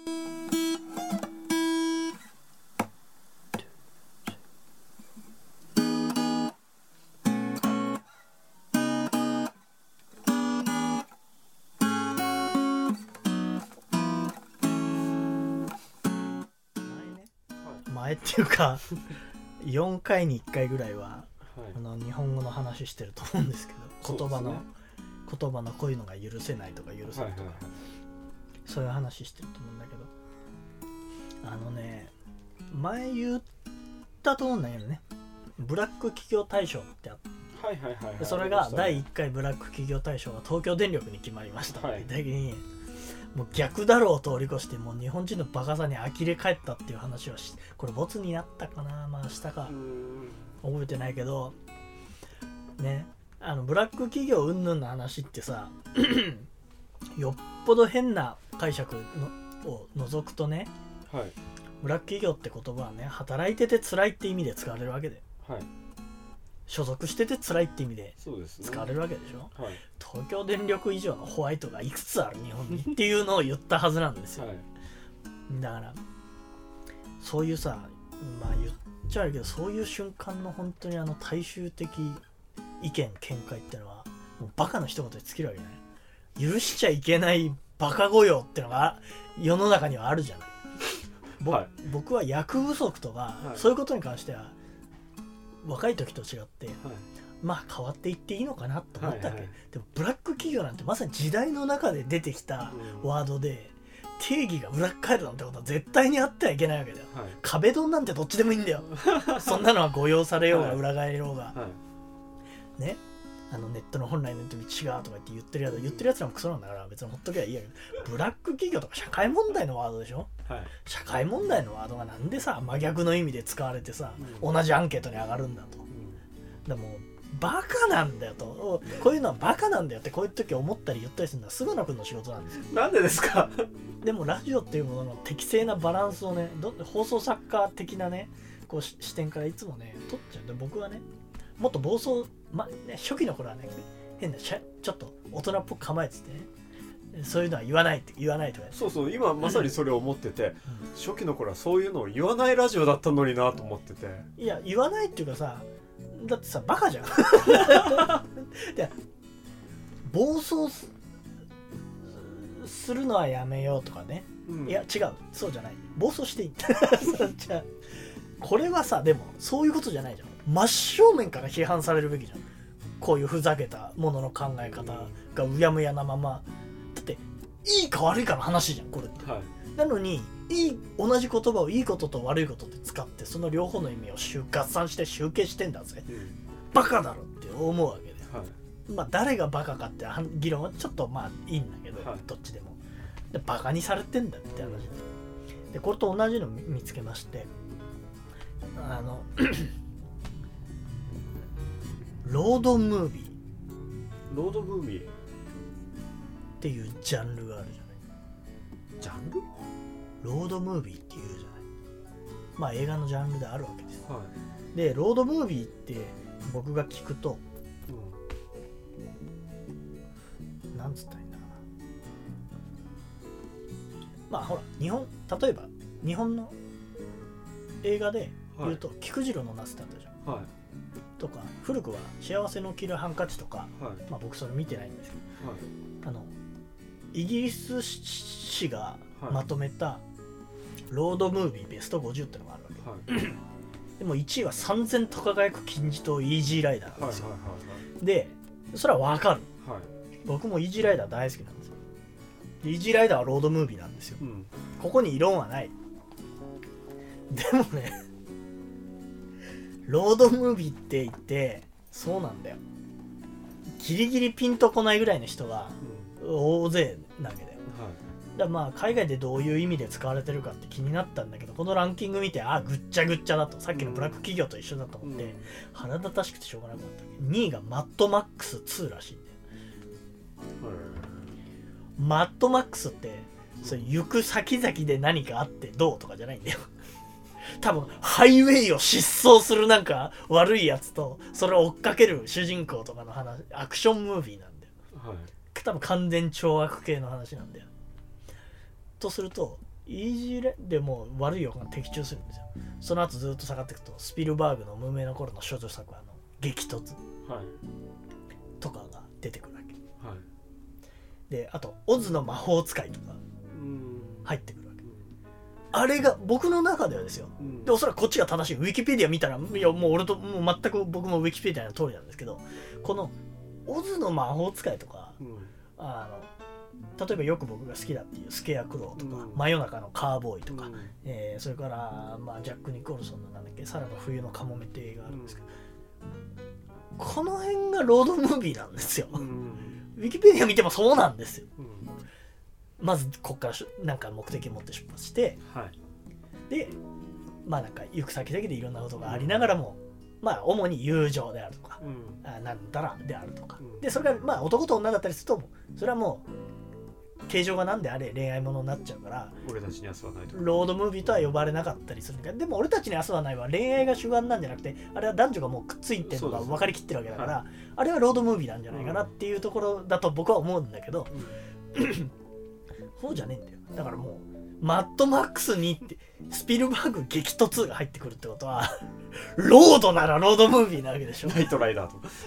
前っていうか4回に1回ぐらいは、日本語の話してると思うんですけど、言葉のこういうのが許せないとか許せないとか、そういう話してると思うんだけど、前言ったと思うんだけどね、ブラック企業大賞ってあって、それが第1回ブラック企業大賞が東京電力に決まりましたって時に、もう逆だろうを通り越して、もう日本人のバカさに呆れ返ったっていう話をこれボツになったかな、まあしたか覚えてないけどね、ブラック企業云々の話ってさよっぽど変な解釈を除くとね、ブラック企業って言葉はね、働いてて辛いって意味で使われるわけで、所属してて辛いって意味で使われるわけでしょ、東京電力以上のホワイトがいくつある日本にっていうのを言ったはずなんですよ、だからそういうさ、まあ言っちゃうけど、そういう瞬間の本当に大衆的意見見解ってのはもうバカの一言で尽きるわけじゃない。許しちゃいけないバカ御用ってのが世の中にはあるじゃない、僕は役不足とか、そういうことに関しては若い時と違って、まあ変わっていっていいのかなと思ったわけ、でもブラック企業なんてまさに時代の中で出てきたワードで、定義が裏返るなんてことは絶対にあってはいけないわけだよ、壁ドンなんてどっちでもいいんだよそんなのは誤用されようが裏返ろうが、ね、ネットの本来の意味違うとか言ってるやつらもクソなんだから別にほっとけばいいやけど、ブラック企業とか社会問題のワードでしょ、社会問題のワードがなんでさ真逆の意味で使われてさ、同じアンケートに上がるんだと、でもバカなんだよと、こういうのはバカなんだよってこういう時思ったり言ったりするのは菅野君の仕事なんですよ。 なんでですかでもラジオっていうものの適正なバランスをね、放送作家的なねこう視点からいつもね取っちゃう。で僕はねもっと暴走、初期の頃はね変なちょっと大人っぽく構えててね、そういうのは言わないとか、 そう今まさにそれを思ってて、初期の頃はそういうのを言わないラジオだったのになと思ってて、 いや言わないっていうかさ、だってさバカじゃんで暴走するのはやめようとかね、いや違う、そうじゃない、暴走していいじゃあこれはさ、でもそういうことじゃないじゃん。真正面から批判されるべきじゃん、こういうふざけたものの考え方がうやむやなまま。だっていいか悪いかの話じゃんこれって、なのに同じ言葉をいいことと悪いことで使って、その両方の意味を合算して集計してんだぜ、バカだろって思うわけで、まあ誰がバカかって議論はちょっとまあいいんだけど、どっちでもでバカにされてんだって話で、これと同じの見つけまして、ロードムービーっていうジャンルがあるじゃない。 ジャンル？ ロードムービーっていうじゃない。まあ映画のジャンルであるわけです、でロードムービーって僕が聞くと、なんつったらいいんだろうな、まあほら例えば日本の映画で言うと、菊次郎のナスってあったじゃん、とか古くは幸せの着るハンカチとか、まあ僕それ見てないんですけど、イギリス誌がまとめたロードムービーベスト50ってのがあるわけ、でも1位は3000と輝く金字塔イージーライダーなんですよ、でそれは分かる、僕もイージーライダー大好きなんですよ。イージーライダーはロードムービーなんですよ、ここに異論はない。でもねロードムービーって言ってそうなんだよ、ギリギリピンとこないぐらいの人が大勢なわけだよ、だからまあ海外でどういう意味で使われてるかって気になったんだけど、このランキング見てぐっちゃぐっちゃだと、さっきのブラック企業と一緒だと思って、腹立たしくてしょうがなかったけど、2位がマッドマックス2らしいんだよ、マッドマックスってそれ行く先々で何かあってどうとかじゃないんだよ多分ハイウェイを疾走するなんか悪いやつとそれを追っかける主人公とかの話、アクションムービーなんだよ、多分完全懲悪系の話なんだよ。とするとイージーでも悪い予感が的中するんですよ。その後ずっと下がっていくとスピルバーグの無名の頃の少女作激突とかが出てくるわけ、はい、であとオズの魔法使いとか入ってくるわけ、あれが僕の中ではですよ、でおそらくこっちが正しい、ウィキペディア見たらいやもう俺ともう全く僕もウィキペディアの通りなんですけど、このオズの魔法使いとか、例えばよく僕が好きだっていうスケアクローとか、真夜中のカーボーイとか、それから、ジャック・ニコルソンのなんだっけ、さらば冬のカモメって映画があるんですけど、この辺がロードムービーなんですよ、ウィキペディア見てもそうなんですよ、まずこっからなんか目的を持って出発して、でなんか行く先々でいろんなことがありながらも、主に友情であるとか、なんだらであるとか、でそれが男と女だったりすると、それはもう形状がなんであれ恋愛ものになっちゃうから、 俺たちに明日はないとロードムービーとは呼ばれなかったりするんだけど、でも俺たちに明日はないは恋愛が主眼なんじゃなくて、あれは男女がもうくっついてるのが分かりきってるわけだから、あれはロードムービーなんじゃないかなっていうところだと僕は思うんだけど、そうじゃねえんだよ。だからもうマッドマックスにってスピルバーグ激突が入ってくるってことはロードならロードムービーなわけでしょ。 ナイトライダーとか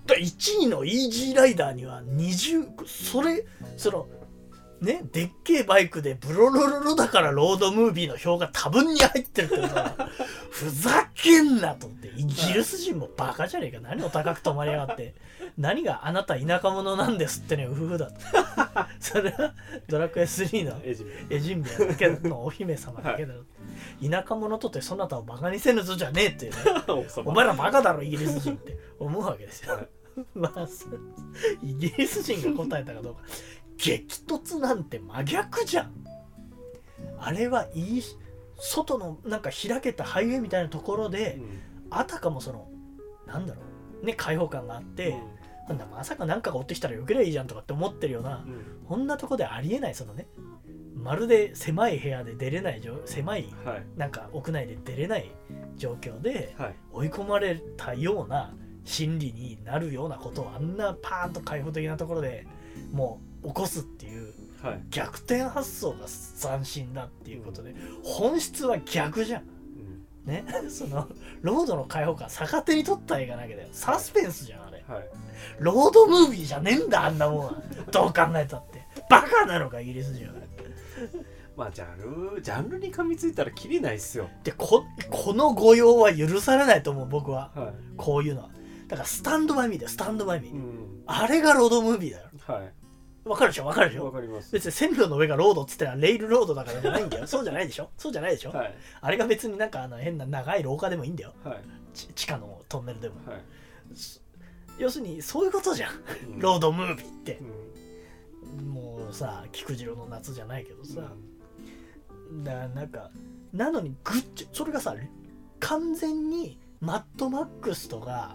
1位のイージーライダーにはそのね、でっけえバイクでブロロロロだからロードムービーの票が多分に入ってるってことはふざけんなと思って、イギリス人もバカじゃねえか、何お高く止まりやがって、何があなた田舎者なんですってね、ウフフだってそれはドラクエ3のエジンベアだけのお姫様だけだろ、田舎者とてそなたをバカにせぬぞじゃねえっていうねお前らバカだろイギリス人って思うわけですよイギリス人が答えたかどうか、激突なんて真逆じゃん。あれはいい外のなんか開けたハイウェイみたいなところで、あたかもそのなんだろうね、開放感があって、まさかなんかが追ってきたらよければいいじゃんとかって思ってるような、こんなとこでありえない、そのね、まるで狭い部屋で出れない狭い、なんか屋内で出れない状況で追い込まれたような心理になるようなことを、あんなパーンと開放的なところでもう起こすっていう逆転発想が斬新だっていうことで、本質は逆じゃん、ね、そのロードの開放感逆手に取った映画だけだよ。サスペンスじゃんあれ、ロードムービーじゃねえんだ、あんなもんはどう考えたってバカなのかイギリス人はジャンルに噛みついたらキリないっすよ。 でこの誤用は許されないと思う僕は、こういうのは。だからスタンドバイミーだよ、スタンドバイミー、あれがロードムービーだよ。わかるでしょ、わかるでしょ。 わかります。 別に線路の上がロードっつってのはレールロードだからじゃないんだよ。そうじゃないでしょ、そうじゃないでしょ、あれが別になんか変な長い廊下でもいいんだよ、地下のトンネルでも、要するにそういうことじゃん、ロードムービーって、もうさ菊次郎の夏じゃないけどさ、だからなんかなのにそれがさ完全にマッドマックスとか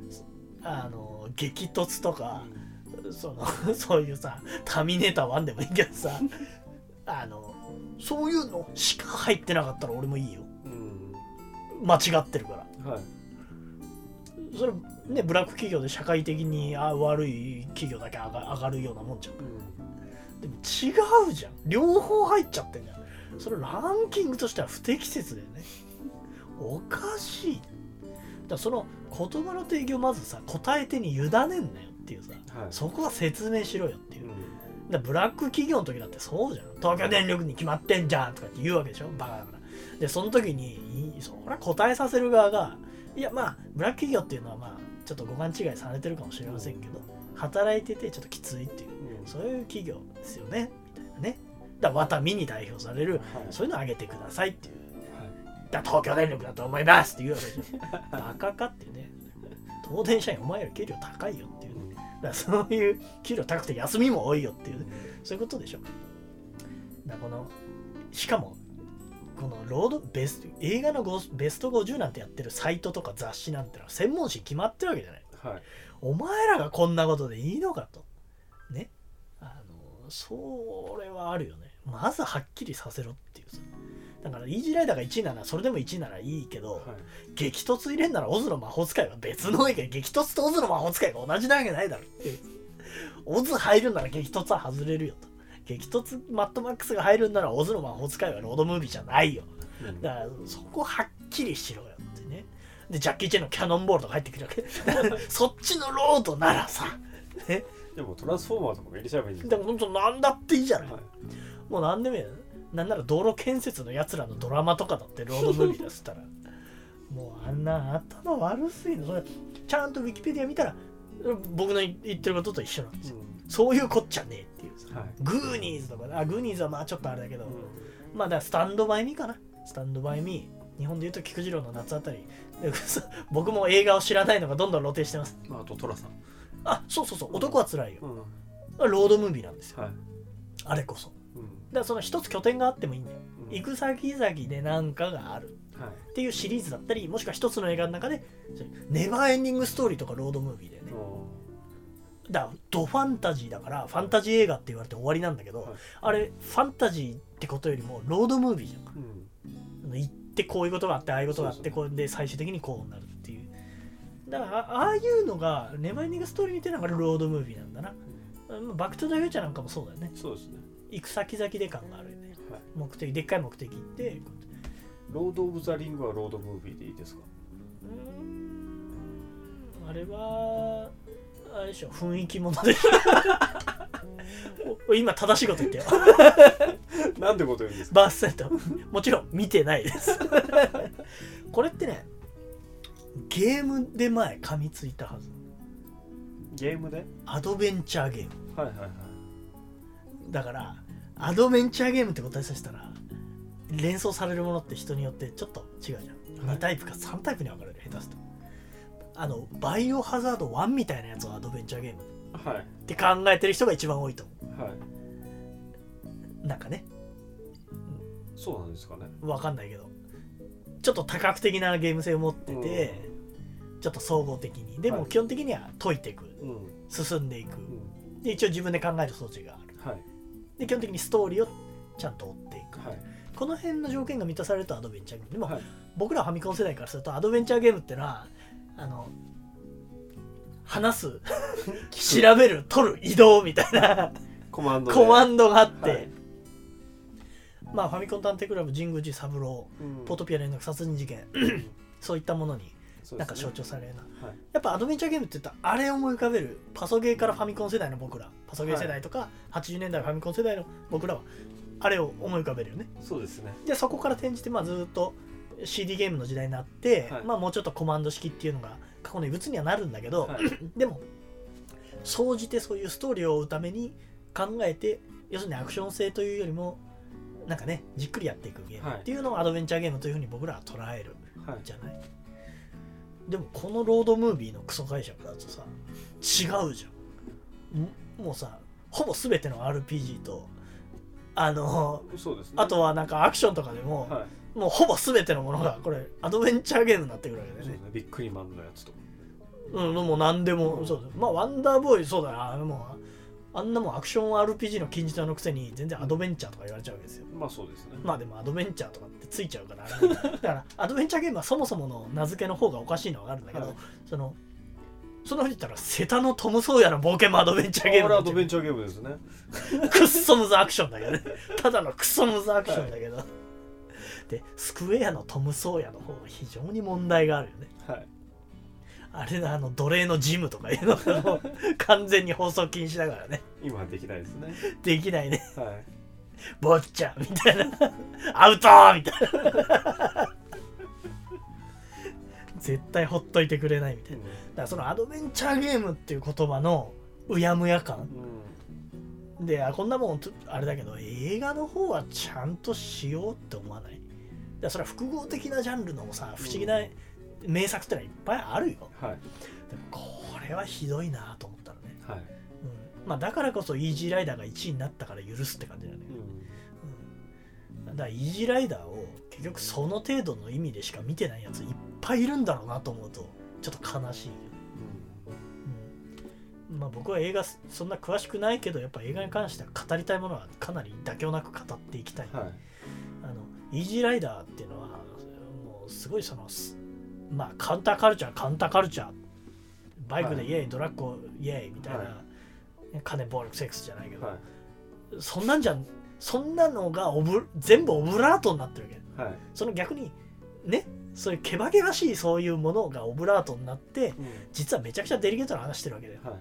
激突とか、そういうさターミネーター1でもいいけどさそういうのしか入ってなかったら俺もいいよ、間違ってるから、それねブラック企業で社会的に悪い企業だけ上がるようなもんじゃん、でも違うじゃん、両方入っちゃってんじゃん。それランキングとしては不適切だよね、おかしい。だからその言葉の提供をまずさ答え手に委ねんなよっていうさ、そこは説明しろよっていう、だブラック企業の時だってそうじゃん、東京電力に決まってんじゃんとかって言うわけでしょ、バカだから。でその時にそれは答えさせる側が、いやブラック企業っていうのはちょっとご勘違いされてるかもしれませんけど、働いててちょっときついっていう、そういう企業ですよねみたいなね。だからワタミに代表される、そういうのをあげてくださいっていう、だ東京電力だと思いますって言うわけでしょバカかっていうね、東電社員お前より給料高いよっていうね、だからそういう給料高くて休みも多いよっていう、ね、そういうことでしょ。だからしかもこの映画のベスト50なんてやってるサイトとか雑誌なんてのは専門誌決まってるわけじゃない、お前らがこんなことでいいのかとね、それはあるよね。まずはっきりさせろっていうさ。だからイージーライダーが1位ならそれでも1位ならいいけど、激突入れんならオズの魔法使いは別の映画、激突とオズの魔法使いが同じなわけないだろっていう。オズ入るなら激突は外れるよと。 激突マッドマックスが入るんならオズの魔法使いはロードムービーじゃないよ。だからそこはっきりしろよってね。でジャッキー・チェンのキャノンボールとか入ってくるわけそっちのロードならさ、 ね、でもトランスフォーマーとかも入れちゃえばいいんだから本当なんだっていいじゃない、はい、もうなんでもいいよ。なんなら道路建設のやつらのドラマとかだってロードムービーだったらもうあんな頭悪すぎる。それちゃんとウィキペディア見たら僕の言ってることと一緒なんですよ、そういうこっちゃねえっていうさ、はい、グーニーズとかグーニーズはまあちょっとあれだけど、まあだからスタンドバイミーかな。スタンドバイミー、日本でいうと菊次郎の夏あたり僕も映画を知らないのがどんどん露呈してます。 まあ、あと寅さん、 そうそうそう、男はつらいよ、ロードムービーなんですよ、はい、あれこそ、だからその一つ拠点があってもいいんだよ、行く先々で何かがある、はい、っていうシリーズだったり、もしくは一つの映画の中でネバーエンディングストーリーとかロードムービーだよね。だからドファンタジーだからファンタジー映画って言われて終わりなんだけど、はい、あれファンタジーってことよりもロードムービーじゃんか、行ってこういうことがあってああいうことがあってこれで最終的にこうなるっていう。だからああいうのがネバーエンディングストーリーみたいなのがロードムービーなんだな、バックトゥザフューチャーなんかもそうだよね。 そうですね、 行く先々で感があるよね、はい、目的でっかい目的ってロード・オブ・ザ・リングはロードムービーでいいですか？ あれはあれでしょ、雰囲気もので今正しいこと言ってよなんでこと言うんですか？ バースセットもちろん見てないですこれってね、ゲームで前噛みついたはず。 ゲームで？ アドベンチャーゲーム。 はいはいはい。 だからアドベンチャーゲームって答えさせたら連想されるものって人によってちょっと違うじゃん、はい、2タイプか3タイプに分かれる。下手すとバイオハザード1みたいなやつをアドベンチャーゲームって考えてる人が一番多いと思う、はい、なんかね、 そうなんですかね、 分かんないけどちょっと多角的なゲーム性を持ってて、ちょっと総合的にでも基本的には解いていく、進んでいく、で一応自分で考える装置がある、はい、で基本的にストーリーをちゃんと追っていく、はい、この辺の条件が満たされるとアドベンチャーゲームでも、はい、僕らファミコン世代からするとアドベンチャーゲームってのは話す調べる取る移動みたいなコマンドがあって、はい、まあファミコン探偵クラブ、神宮寺三郎、ポートピア連絡殺人事件そういったものになんか象徴されるな、はい、やっぱアドベンチャーゲームって言ったらあれを思い浮かべる。パソゲーからファミコン世代の僕ら、パソゲー世代とか、80年代ファミコン世代の僕らはあれを思い浮かべるよね。 そうですね。 でそこから転じてまあずっと CD ゲームの時代になって、はい、まあもうちょっとコマンド式っていうのが過去の遺物にはなるんだけど、はい、でも総じてそういうストーリーを追うために考えて、要するにアクション性というよりもなんかねじっくりやっていくゲームっていうのをアドベンチャーゲームというふうに僕らは捉えるじゃない、はい、でもこのロードムービーのクソ解釈だとさ違うじゃん。もうさほぼ全ての RPG とそうですね、あとはなんかアクションとかでも、はい、もうほぼ全てのものがこれアドベンチャーゲームになってくるわけだよね。 ビックリマンのやつとか、 もう何でも、そうだ。まあワンダーボーイそうだな、もうあんなもんアクション RPG の金字塔のくせに全然アドベンチャーとか言われちゃうわけですよ。 まあそうですね。 まあでもアドベンチャーとかってついちゃうからだからアドベンチャーゲームはそもそもの名付けの方がおかしいのはあるんだけど、はい、そのふうに言ったらセタのトム・ソーヤの冒険もアドベンチャーゲーム。 あれアドベンチャーゲームですね。 クッソムズアクションだけどね。ただのクソムズアクションだけど、はい、でスクエアのトム・ソーヤの方が非常に問題があるよね。はい、あれの奴隷のジムとかいうのも完全に放送禁止だからね。 今はできないですね。 できないね。 はい、 ボッチャみたいなアウトーみたいな絶対ほっといてくれないみたいな、だからそのアドベンチャーゲームっていう言葉のうやむや感、でこんなもんあれだけど映画の方はちゃんとしようって思わない？だからそれは複合的なジャンルのさ不思議な名作ってのはいっぱいあるよ、はい、でもこれはひどいなと思ったのね、はい、まあ、だからこそイージーライダーが1位になったから許すって感じだね、だからイージーライダーを結局その程度の意味でしか見てないやついっぱいいるんだろうなと思うとちょっと悲しい、まあ僕は映画そんな詳しくないけどやっぱ映画に関しては語りたいものはかなり妥協なく語っていきたい、はい、イージーライダーっていうのはもうすごいそのまあカウンターカルチャーバイクでイエーイ、ドラッグイエーイみたいな、金暴力セックスじゃないけど、 そんなのが全部オブラートになってるわけ、はい、その逆にね、そういうけばけばしいそういうものがオブラートになって、実はめちゃくちゃデリケートな話してるわけだよ、はい、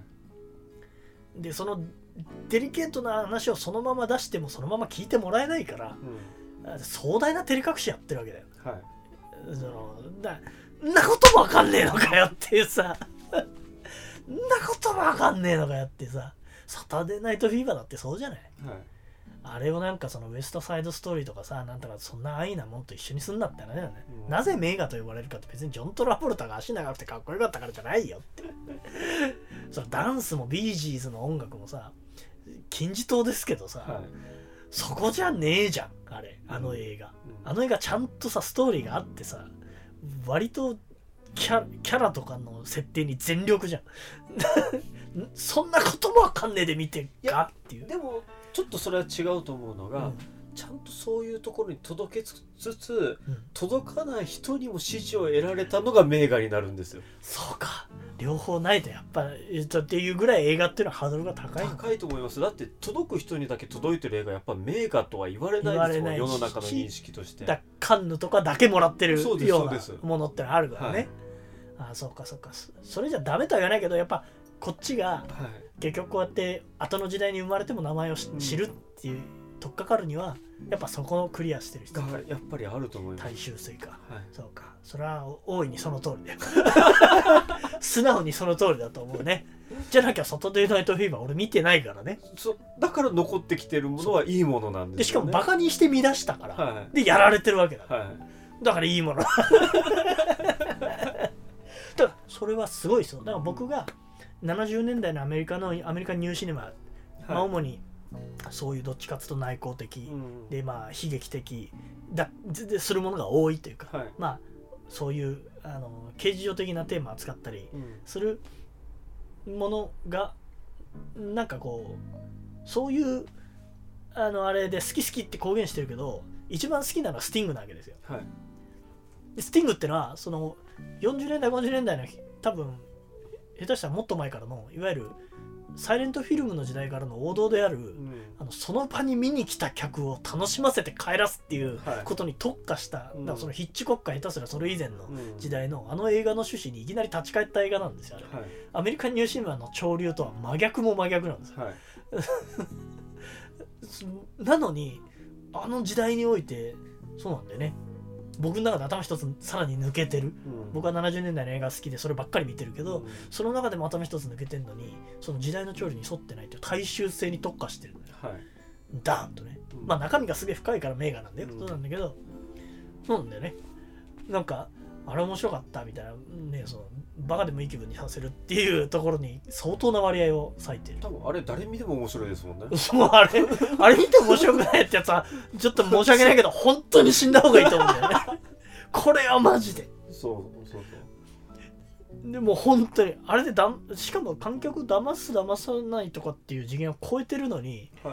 でそのデリケートな話をそのまま出してもそのまま聞いてもらえないから、壮大な照れ隠しやってるわけだよ、はい、んなこともわかんねえのかよっていうさんなこともわかんねえのかよってさ、サタデーナイトフィーバーだってそうじゃない、はい、あれをなんかそのウエストサイドストーリーとかさ、なんとかそんな安易なもんと一緒にすんなって話だよね、なぜ名画と呼ばれるかって別にジョン・トラボルタが足長くてかっこよかったからじゃないよってそのダンスもビージーズの音楽もさ金字塔ですけどさ、はい、そこじゃねえじゃんあの映画、あの映画ちゃんとさストーリーがあってさ、割とキャラとかの設定に全力じゃんそんなこともわかんねえで見てかっていう。 でもちょっとそれは違うと思うのが、ちゃんとそういうところに届けつつ、届かない人にも支持を得られたのが名画になるんですよ。 そうか、両方ないとやっぱっていうぐらい映画っていうのはハードルが高いと思います。だって届く人にだけ届いてる映画やっぱ名画とは言われないですもん、世の中の認識として。 カンヌとかだけもらってるようなものってのあるからね、はい、あ、そうかそうか、それじゃダメとは言わないけど、やっぱこっちが結局こうやって後の時代に生まれても名前を知るっていう取っかかるにはやっぱそこをクリアしてる人がやっぱりあると思います。 大衆性か、はい、そうか、それは大いにその通りだよ素直にその通りだと思うね。じゃなきゃサタデーナイトフィーバー俺見てないからね。 だから残ってきてるものはいいものなんですよね。 でしかもバカにして見出したから、はい、でやられてるわけだ、はい、だからいいものだからそれはすごいですよ。だから僕が70年代のアメリカニューシネマ、はい、主にそういうどっちかというと内向的、でまあ悲劇的するものが多いというか、はい、まあそういう刑事上的なテーマを扱ったりするものが、なんかこうそういうあれで好き好きって公言してるけど、一番好きなのはスティングなわけですよ、はい、でスティングってのはその40年代50年代の多分下手したらもっと前からのいわゆるサイレントフィルムの時代からの王道である、その場に見に来た客を楽しませて帰らすっていうことに特化した、だからそのヒッチコックが下手すらそれ以前の時代の映画の趣旨にいきなり立ち返った映画なんですよ、あれ、はい、アメリカンニューシネマの潮流とは真逆も真逆なんですよ、はい、なのにあの時代においてそうなんだよね。僕の中で頭一つさらに抜けてる、僕は70年代の映画好きでそればっかり見てるけど、その中でも頭一つ抜けてるのにその時代の潮流に沿ってないという大衆性に特化してるのよ、はい、ダーンとね、まあ中身がすげえ深いから名画なんだよ、そうなんだけど、そうなんだよね。なんかあれ面白かったみたいなね、そのバカでもいい気分にさせるっていうところに相当な割合を割いてる。 多分あれ誰見ても面白いですもんね。 そう、あれ見て面白くないってやつはちょっと申し訳ないけど本当に死んだ方がいいと思うんだよねこれはマジで。そうでも本当にあれでしかも観客騙す騙さないとかっていう次元を超えてるのに、はい、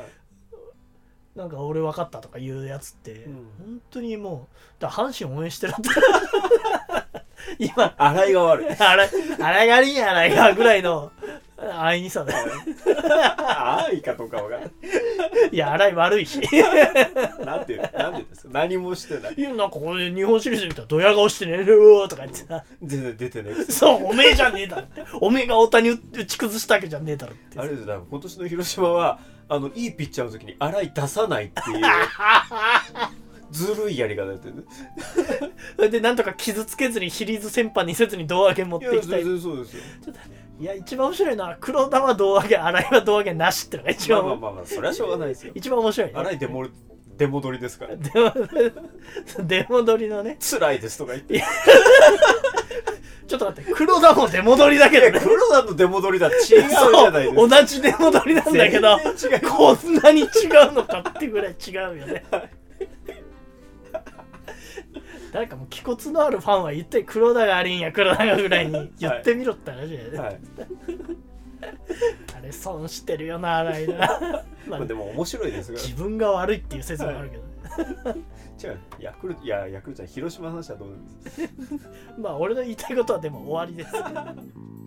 なんか俺分かったとかいうやつって、本当にもうだ阪神応援してるって今洗いが悪い洗いが悪いんやないかぐらいの安易にさだよ安易かとかわかんない。 いや洗い悪いしなんでですか。何もしてない。 いやなんかこれ日本シリーズ見たらドヤ顔してねるとか言ってさ、 全然出てない。 そうおめえじゃねえだろっておめえが大谷打ち崩したわけじゃねえだろって。 あれですだ今年の広島はいいピッチャーの時に洗い出さないっていうずるいやり方やってるでなんとか傷つけずにシリーズ戦犯にせずに胴上げ持っていきたい。 いや全然そうですよ。 いや一番面白いのは黒田は胴上げ、新井は胴上げなしってのが一番まあそれはしょうがないですよ。 一番面白い、ね、 新井デモ取りですからデモ取りのね辛いですとか言ってちょっと待って、黒田もデモ取りだけどね。 黒田のデモ取りだって違うじゃないですか。 同じデモ取りなんだけどこんなに違うのかってぐらい違うよね誰かもう気骨のあるファンは言って黒田がありんや黒田がぐらいに言ってみろって話だよね、はいはい、あれ損してるよな新井なまあでも面白いですが自分が悪いっていう説もあるけどね違うヤクルトじゃ広島の話はどうなんですかまあ俺の言いたいことはでも終わりです